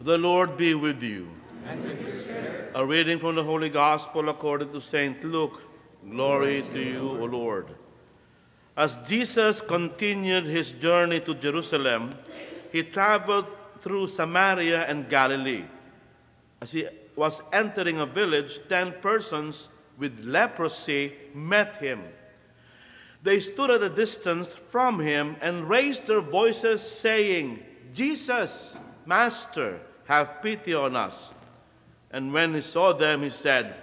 The Lord be with you. And with your spirit. A reading from the Holy Gospel according to St. Luke. Glory to you, O Lord. As Jesus continued his journey to Jerusalem, he traveled through Samaria and Galilee. As he was entering a village, 10 persons with leprosy met him. They stood at a distance from him and raised their voices, saying, "Jesus, Master, have pity on us." And when he saw them, he said,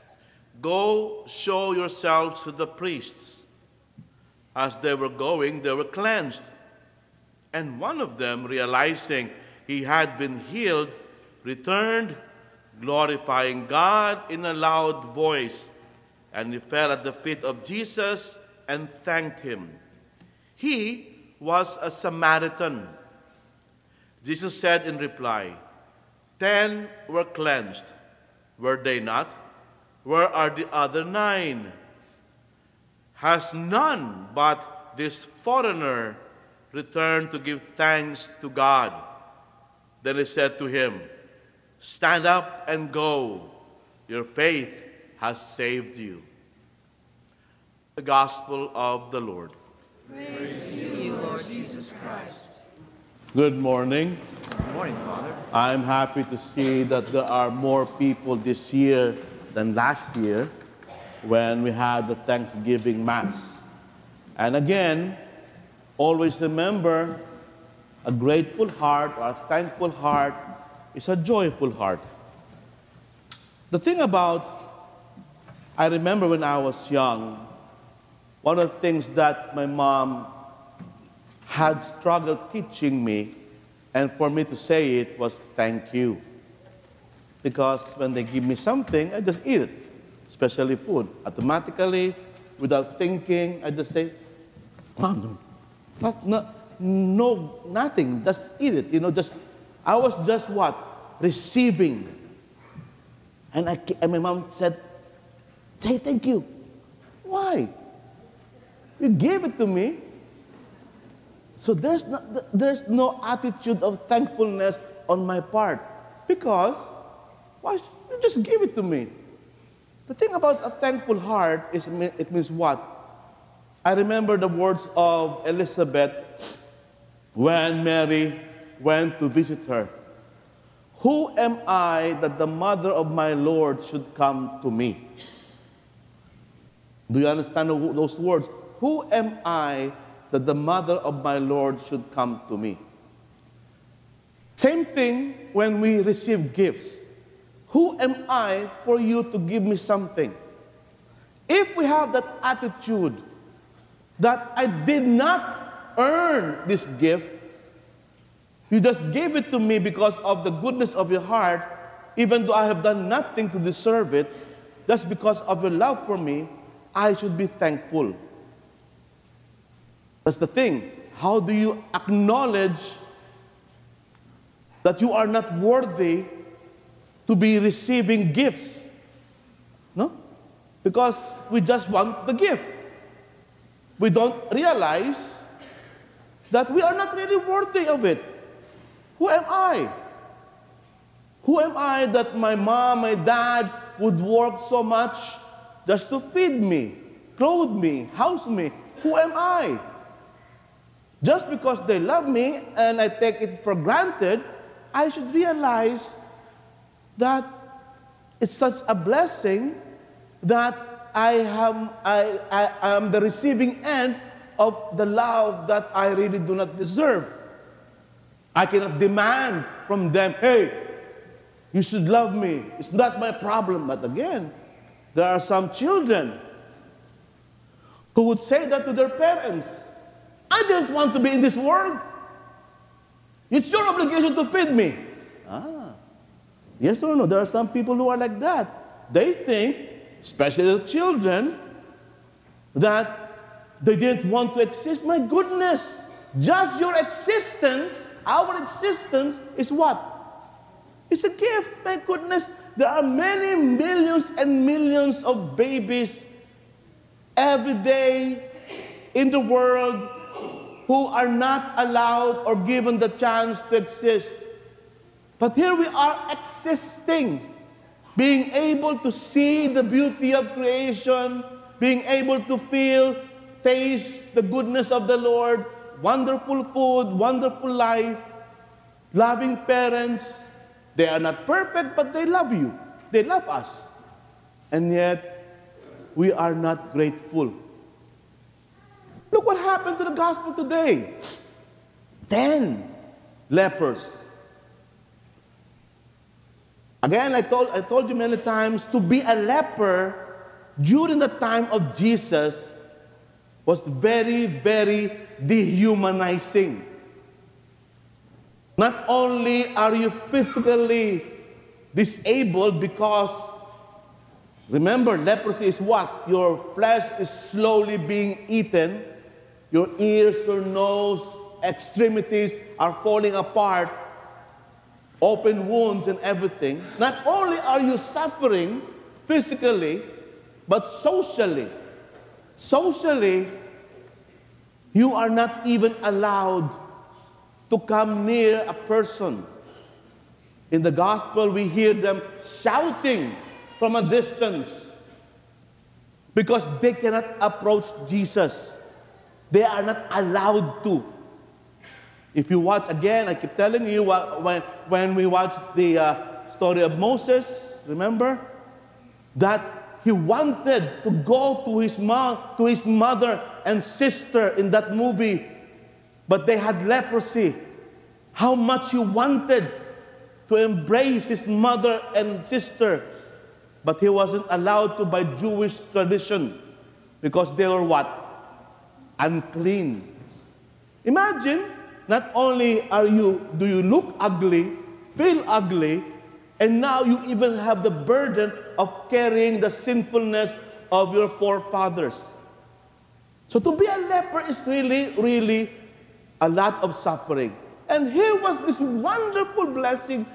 "Go show yourselves to the priests." As they were going, they were cleansed. And one of them, realizing he had been healed, returned, glorifying God in a loud voice. And he fell at the feet of Jesus and thanked him. He was a Samaritan. Jesus said in reply, 10 were cleansed. Were they not? Where are the other 9? Has none but this foreigner returned to give thanks to God? Then he said to him, "Stand up and go. Your faith has saved you." The Gospel of the Lord. Praise to you, Lord Jesus Christ. Good morning. Good morning, Father. I'm happy to see that there are more people this year than last year when we had the Thanksgiving Mass. And again, always remember, a grateful heart or a thankful heart is a joyful heart. The thing about, I remember when I was young, one of the things that my mom had struggled teaching me, and for me to say it, was thank you. Because when they give me something, I just eat it, especially food. Automatically, without thinking, I just say, "Mom, nothing, just eat it." I was just what? Receiving. And my mom said, "Say thank you." Why? You gave it to me. So there's no attitude of thankfulness on my part. Because, why you just give it to me? The thing about a thankful heart is it means what? I remember the words of Elizabeth when Mary went to visit her. "Who am I that the mother of my Lord should come to me?" Do you understand those words? Who am I that the mother of my Lord should come to me? Same thing when we receive gifts. Who am I for you to give me something? If we have that attitude that I did not earn this gift, you just gave it to me because of the goodness of your heart, even though I have done nothing to deserve it, just because of your love for me, I should be thankful. That's the thing. How do you acknowledge that you are not worthy to be receiving gifts? No? Because we just want the gift. We don't realize that we are not really worthy of it. Who am I? Who am I that my mom, my dad would work so much just to feed me, clothe me, house me? Who am I? Just because they love me and I take it for granted, I should realize that it's such a blessing that I am the receiving end of the love that I really do not deserve. I cannot demand from them, "Hey, you should love me. It's not my problem." But again, there are some children who would say that to their parents. "I didn't want to be in this world. It's your obligation to feed me." Yes or no? There are some people who are like that. They think, especially the children, that they didn't want to exist. My goodness, just your existence, our existence is what? It's a gift. My goodness, there are many millions and millions of babies every day in the world who are not allowed or given the chance to exist. But here we are existing, being able to see the beauty of creation, being able to feel, taste the goodness of the Lord, wonderful food, wonderful life, loving parents. They are not perfect, but they love you. They love us. And yet, we are not grateful. Look what happened to the gospel today. 10 lepers. Again, I told you many times, to be a leper during the time of Jesus was very, very dehumanizing. Not only are you physically disabled because, remember, leprosy is what? Your flesh is slowly being eaten. Your ears, your nose, extremities are falling apart. Open wounds and everything. Not only are you suffering physically, but socially. Socially, you are not even allowed to come near a person. In the gospel, we hear them shouting from a distance because they cannot approach Jesus. They are not allowed to. If you watch again, I keep telling you, when we watch the story of Moses, remember? That he wanted to go to his mother and sister in that movie, but they had leprosy. How much he wanted to embrace his mother and sister, but he wasn't allowed to by Jewish tradition because they were what? Unclean. Imagine, not only do you look ugly, feel ugly, and now you even have the burden of carrying the sinfulness of your forefathers. So to be a leper is really, really a lot of suffering. And here was this wonderful blessing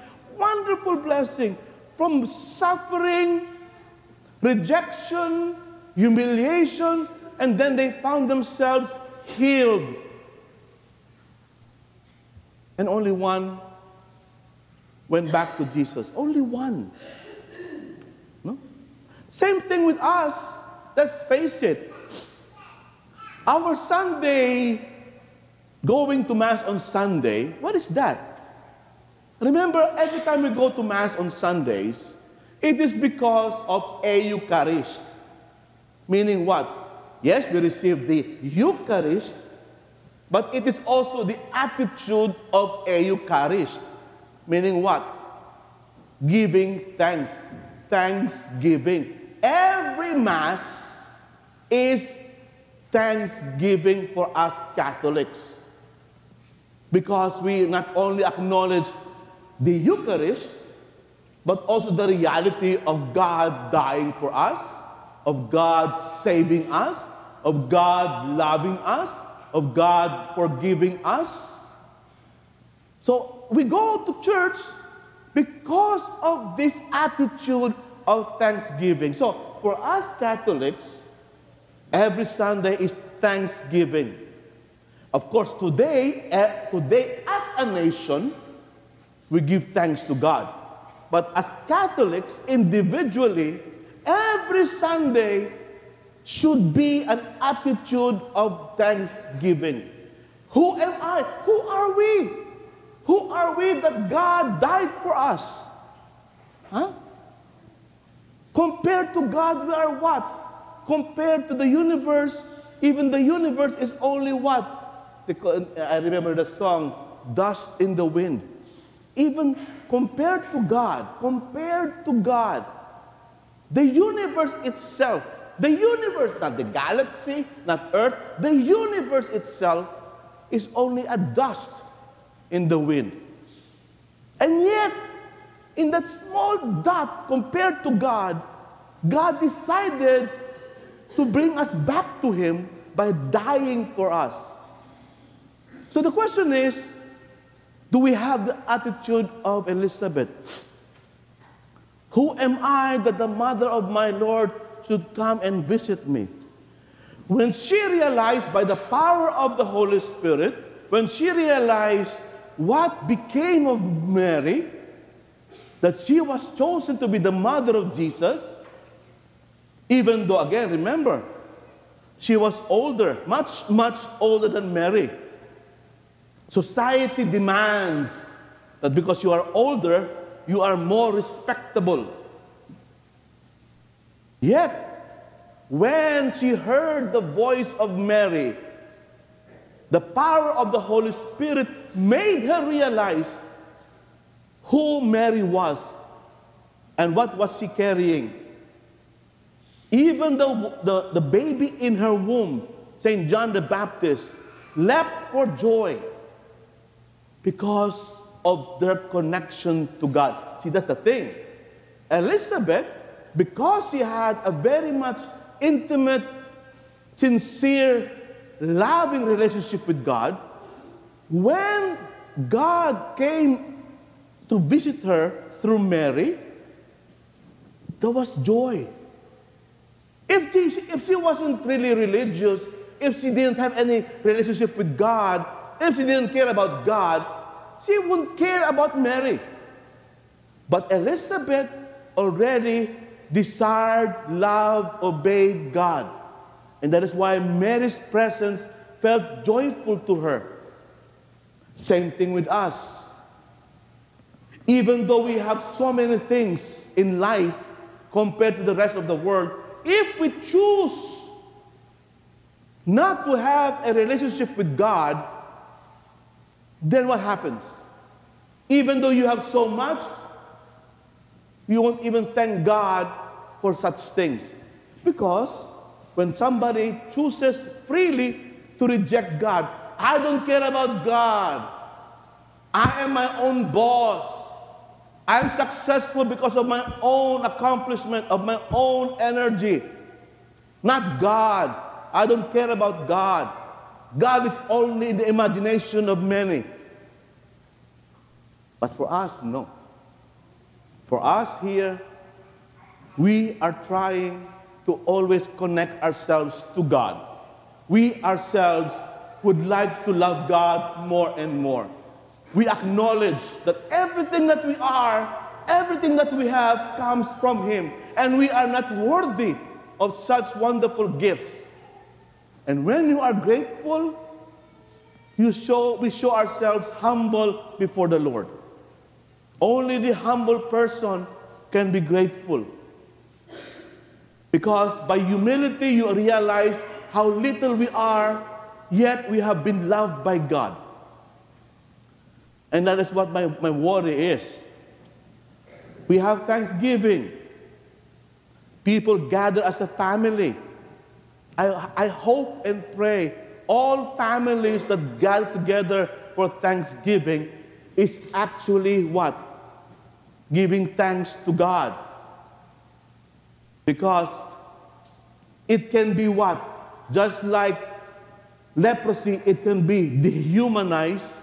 from suffering, rejection, humiliation, and then they found themselves healed. And only one went back to Jesus. Only one. No? Same thing with us. Let's face it. Our Sunday, going to Mass on Sunday, what is that? Remember, every time we go to Mass on Sundays, it is because of a Eucharist. Meaning what? Yes, we receive the Eucharist, but it is also the attitude of a Eucharist. Meaning what? Giving thanks. Thanksgiving. Every Mass is thanksgiving for us Catholics. Because we not only acknowledge the Eucharist, but also the reality of God dying for us, of God saving us, of God loving us, of God forgiving us. So we go to church because of this attitude of thanksgiving. So for us Catholics, every Sunday is Thanksgiving. Of course, today as a nation, we give thanks to God. But as Catholics, individually, every Sunday should be an attitude of thanksgiving. Who am I? Who are we? Who are we that God died for us? Huh? Compared to God, we are what? Compared to the universe, even the universe is only what? I remember the song, Dust in the Wind. Even compared to God, the universe itself, not the galaxy, not Earth, the universe itself is only a dust in the wind. And yet, in that small dot compared to God, God decided to bring us back to Him by dying for us. So the question is, do we have the attitude of Elizabeth? Who am I that the mother of my Lord should come and visit me? When she realized by the power of the Holy Spirit, when she realized what became of Mary, that she was chosen to be the mother of Jesus, even though, again, remember, she was older, much, much older than Mary. Society demands that because you are older, you are more respectable. Yet, when she heard the voice of Mary, the power of the Holy Spirit made her realize who Mary was and what was she carrying. Even though the baby in her womb, St. John the Baptist, leapt for joy because of their connection to God. See, that's the thing. Elizabeth, because she had a very much intimate, sincere, loving relationship with God, when God came to visit her through Mary, there was joy. If she wasn't really religious, if she didn't have any relationship with God, if she didn't care about God, she wouldn't care about Mary. But Elizabeth already desired, loved, obeyed God. And that is why Mary's presence felt joyful to her. Same thing with us. Even though we have so many things in life compared to the rest of the world, if we choose not to have a relationship with God, then what happens? Even though you have so much, you won't even thank God for such things. Because when somebody chooses freely to reject God, I don't care about God. I am my own boss. I'm successful because of my own accomplishment, of my own energy. Not God. I don't care about God. God is only in the imagination of many. But for us, no. For us here, we are trying to always connect ourselves to God. We ourselves would like to love God more and more. We acknowledge that everything that we are, everything that we have comes from Him. And we are not worthy of such wonderful gifts. And when you are grateful, we show ourselves humble before the Lord. Only the humble person can be grateful. Because by humility, you realize how little we are, yet we have been loved by God. And that is what my worry is. We have Thanksgiving. People gather as a family. I hope and pray all families that gather together for Thanksgiving is actually what? Giving thanks to God. Because it can be what? Just like leprosy, it can be dehumanized.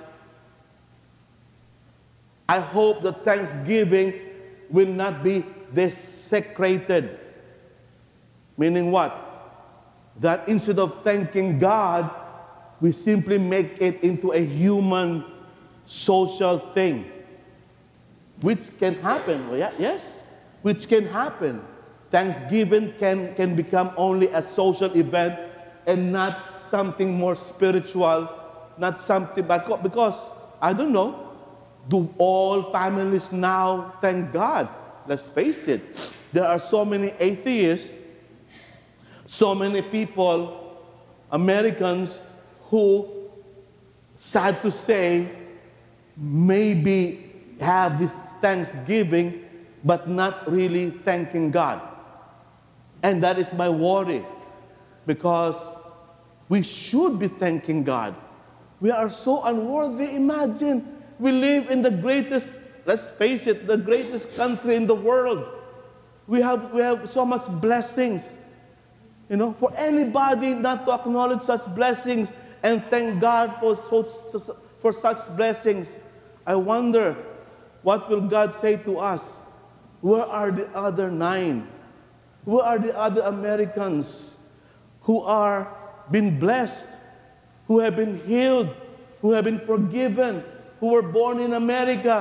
I hope that Thanksgiving will not be desecrated. Meaning what? That instead of thanking God, we simply make it into a human social thing. Which can happen, yes? Which can happen. Thanksgiving can become only a social event and not something more spiritual, not something, because, I don't know, do all families now thank God? Let's face it. There are so many atheists, so many people, Americans, who, sad to say, maybe have this Thanksgiving, but not really thanking God. And that is my worry, because we should be thanking God. We are so unworthy. Imagine, we live in the greatest, let's face it, the greatest country in the world. We have so much blessings. You know, for anybody not to acknowledge such blessings and thank God for such blessings, I wonder, what will God say to us? Where are the other 9? Where are the other Americans who are been blessed, who have been healed, who have been forgiven, who were born in America,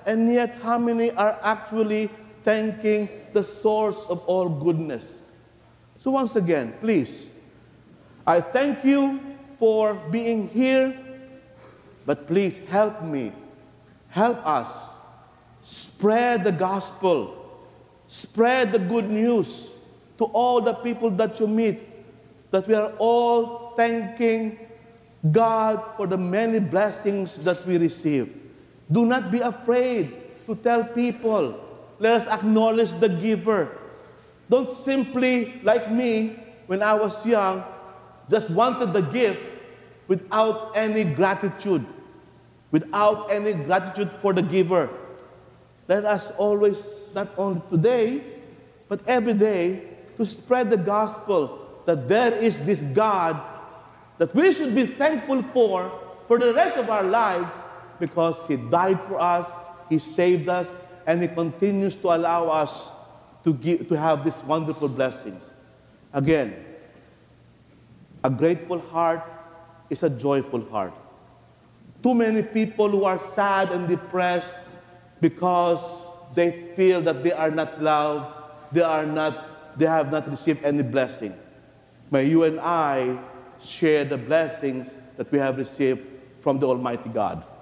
And yet, how many are actually thanking the source of all goodness? So once again, please, I thank you for being here, but please help me, help us spread the gospel, spread the good news to all the people that you meet, that we are all thanking God for the many blessings that we receive. Do not be afraid to tell people. Let us acknowledge the giver. Don't simply, like me, when I was young, just wanted the gift without any gratitude, without any gratitude for the giver. Let us always, not only today, but every day, to spread the gospel that there is this God that we should be thankful for the rest of our lives, because He died for us, He saved us, and He continues to allow us to have these wonderful blessings. Again, a grateful heart is a joyful heart. Too many people who are sad and depressed because they feel that they are not loved, they have not received any blessing. May you and I share the blessings that we have received from the Almighty God.